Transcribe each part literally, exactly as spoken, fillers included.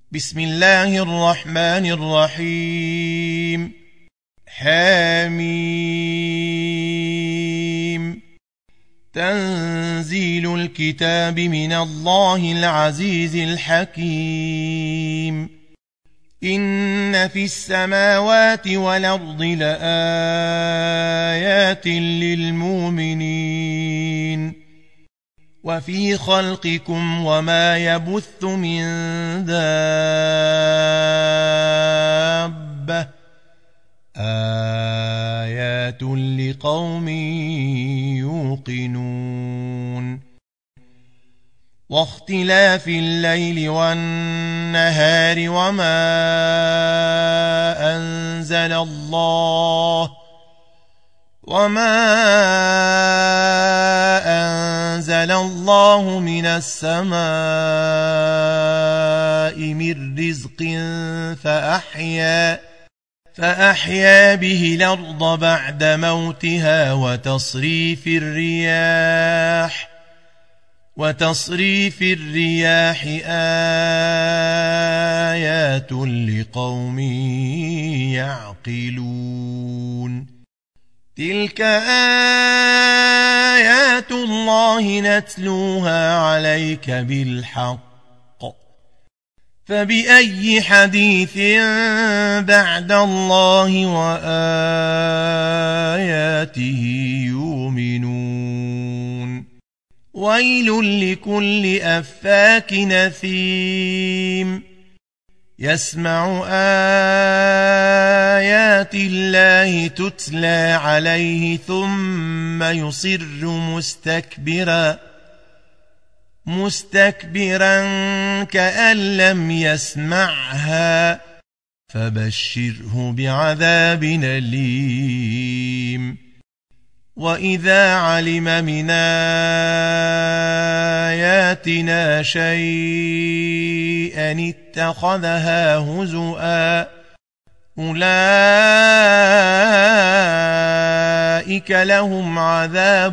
بسم الله الرحمن الرحيم. حميم. تنزيل الكتاب من الله العزيز الحكيم. إن في السماوات والأرض لآيات للمؤمنين وفي خلقكم وما يبث من دابة آيات لقوم يوقنون. واختلاف الليل والنهار وما أنزل الله وما أنزل الله من السماء من رزق فأحيا فأحيا به الأرض بعد موتها وتصريف الرياح وتصريف الرياح آيات لقوم يعقلون. تلك آيات الله نتلوها عليك بالحق فبأي حديث بعد الله وآياته يؤمنون. ويل لكل أفاك نثيم يسمع آيات الله تتلى عليه ثم يصر مستكبرا مستكبرا كأن لم يسمعها فبشره بعذاب أليم. وإذا علم من آياتنا شيئا اتخذها هزؤا أولئك لهم عذاب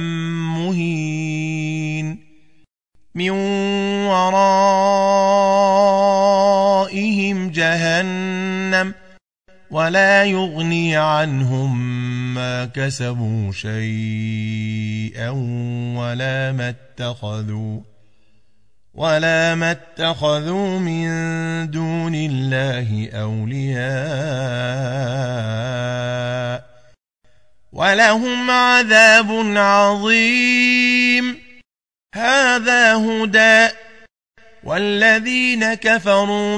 مهين من ورائهم جهنم ولا يغني عنهم ما كسبوا شيئا ولا ما اتخذوا ولا ما اتخذوا من دون الله أولياء ولهم عذاب عظيم. هذا هدى والذين كفروا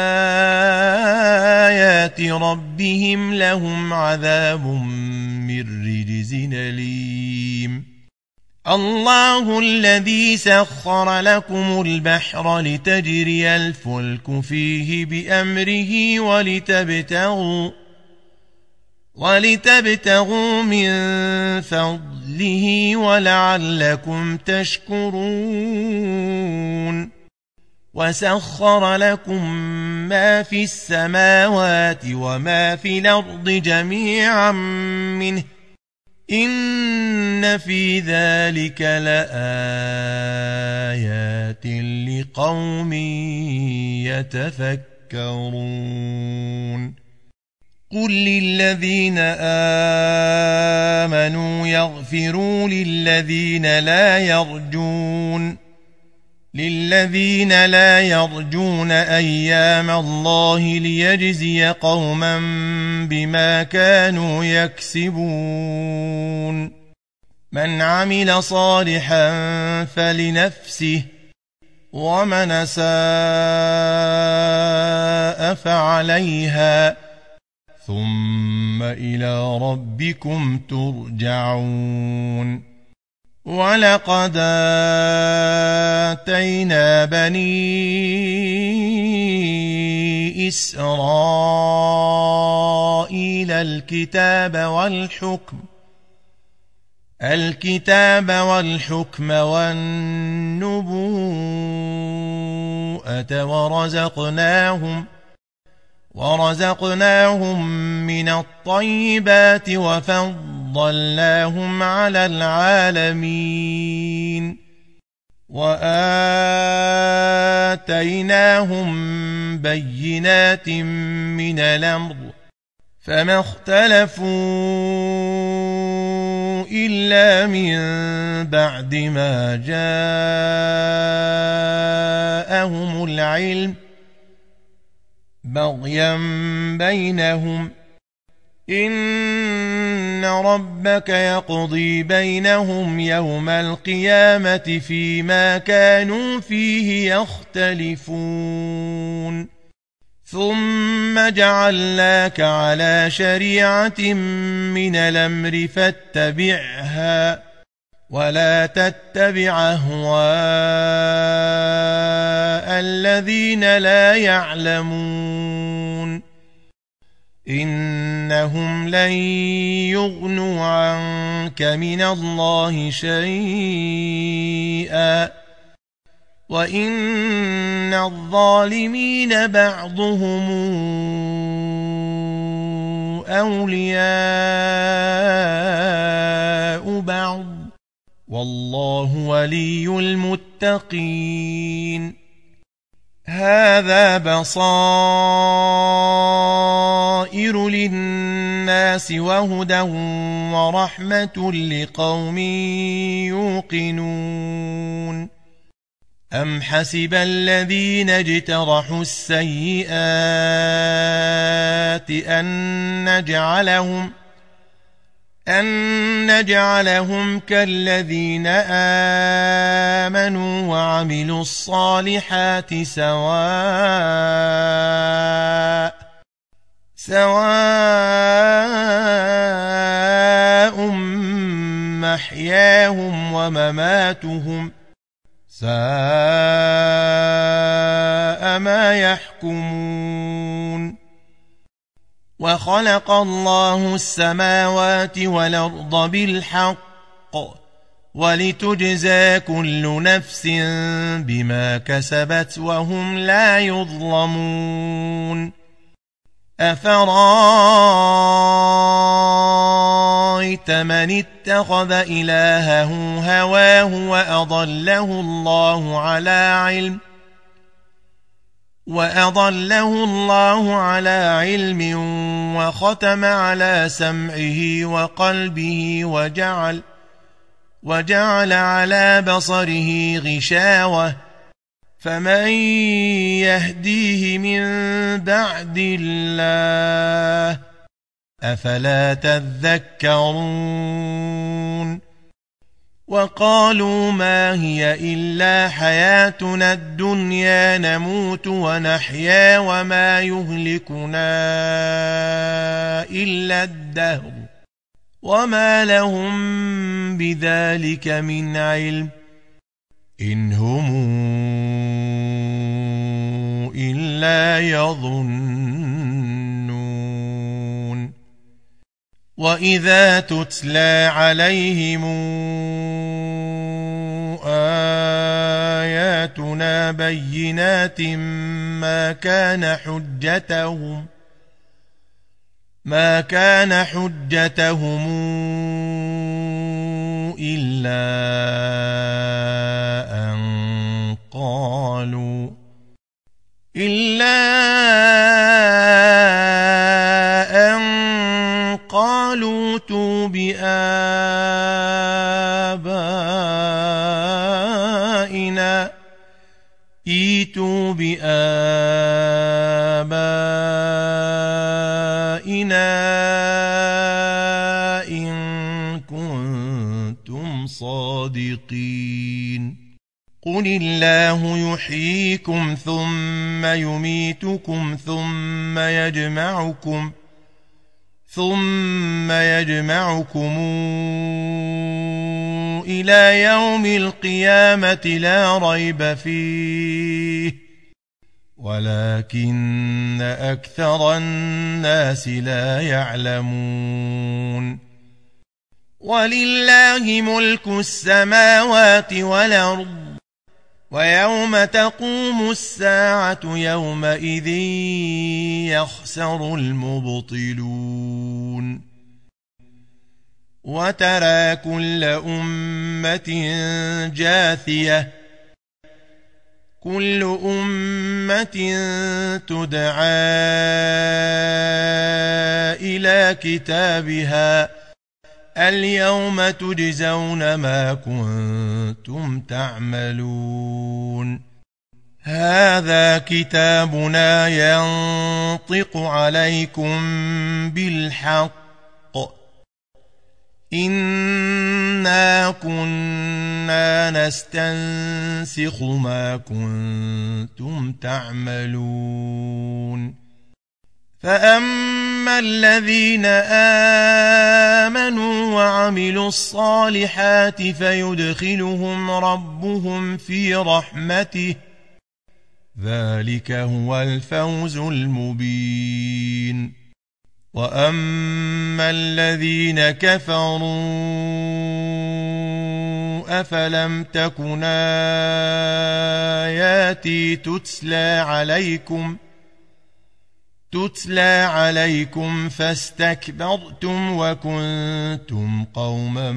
بآيات ربهم لهم عذاب من رجز أليم. الله الذي سخر لكم البحر لتجري الفلك فيه بأمره ولتبتغوا ولتبتغوا من فضله ولعلكم تشكرون. وسخر لكم ما في السماوات وما في الأرض جميعا منه إن في ذلك لآيات لقوم يتفكرون. قل للذين آمنوا يغفروا للذين لا يرجون للذين لا يرجون أيام الله ليجزي قوما بما كانوا يكسبون. من عمل صالحا فلنفسه ومن أساء فعليها ثم إلى ربكم ترجعون. ولقد آتينا بني إسرائيل الكتاب والحكم الكتاب والحكم والنبوءة ورزقناهم ورزقناهم من الطيبات وفضلناهم على العالمين. وآتيناهم بينات من الأمر فما اختلفوا إلا من بعد ما جاءهم العلم بغيا بينهم إن ربك يقضي بينهم يوم القيامة فيما كانوا فيه يختلفون ثم جعلناك على شريعة من الأمر فاتبعها ولا تتبع أهواء الذين لا يعلمون إنهم لن يغنوا عنك من الله شيئا وإن الظالمين بعضهم أولياء بعض والله ولي المتقين هذا بصائر للناس وهدى ورحمة لقوم يوقنون أم حسب الذين اجترحوا السيئات أن نجعلهم أن نجعلهم كالذين آمنوا وعملوا الصالحات سواء سواء محياهم ومماتهم ساء ما يحكمون وخلق الله السماوات والأرض بالحق ولتجزى كل نفس بما كسبت وهم لا يظلمون أفرأيت من اتخذ إلهه هواه وأضله الله على علم وأضله الله على علم وختم على سمعه وقلبه وجعل وجعل على بصره غشاوة فمن يهديه من بعد الله أفلا تذكرون وقالوا ما هي إلا حياتنا الدنيا نموت ونحيا وما يهلكنا إلا الدهر وما لهم بذلك من علم إن هم إلا يظنون وإذا تتلى عليهم آياتنا بينات ما كان حجتهم ما كان حجتهم إلا أن قالوا إلا أن قالوا ائتوا بآبائنا ائتوا بآبائنا إن كنتم صادقين قل الله يحييكم ثم يميتكم ثم يجمعكم ثم يجمعكم إلى يوم القيامة لا ريب فيه ولكن أكثر الناس لا يعلمون ولله ملك السماوات والأرض ويوم تقوم الساعة يومئذ يخسر المبطلون وترى كل أمة جاثية كل أمة تدعى إلى كتابها اليوم تجزون ما كنتم تعملون هذا كتابنا ينطق عليكم بالحق إنا كنا نستنسخ ما كنتم تعملون فأما الذين آمنوا وعملوا الصالحات فيدخلهم ربهم في رحمته ذلك هو الفوز المبين وأما الذين كفروا أفلم تكن آياتي تتلى عليكم تتلى عليكم فاستكبرتم وكنتم قوما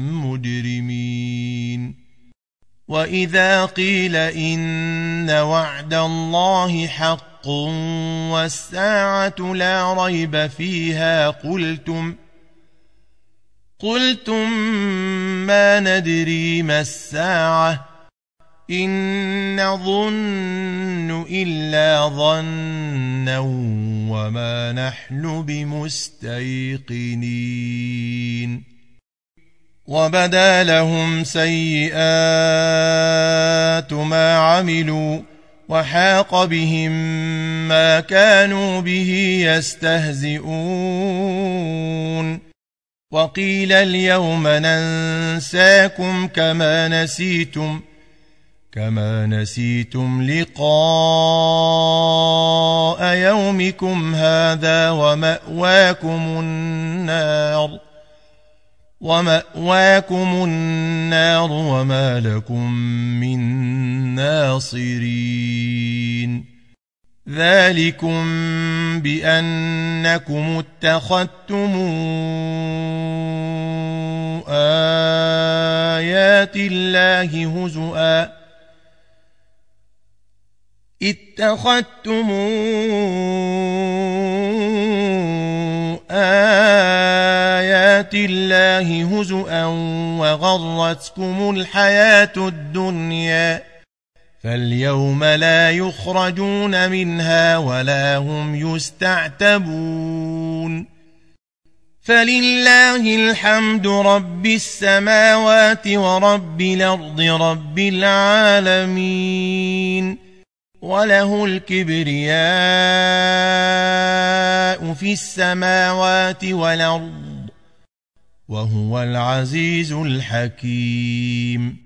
مجرمين وإذا قيل إن وعد الله حق والساعة لا ريب فيها قلتم قلتم ما ندري ما الساعة إن نظن إلا ظنا وما نحن بمستيقنين وبدا لهم سيئات ما عملوا وحاق بهم ما كانوا به يستهزئون وقيل اليوم ننساكم كما نسيتم كما نسيتم لقاء يومكم هذا ومأواكم النار ومأواكم النار وما لكم من ناصرين ذلكم بأنكم اتخذتم آيات الله هزؤا اتخذتم آيات الله هزؤا وغرتكم الحياة الدنيا فاليوم لا يخرجون منها ولا هم يستعتبون فلله الحمد رب السماوات ورب الأرض رب العالمين وله الكبرياء في السماوات والأرض وهو العزيز الحكيم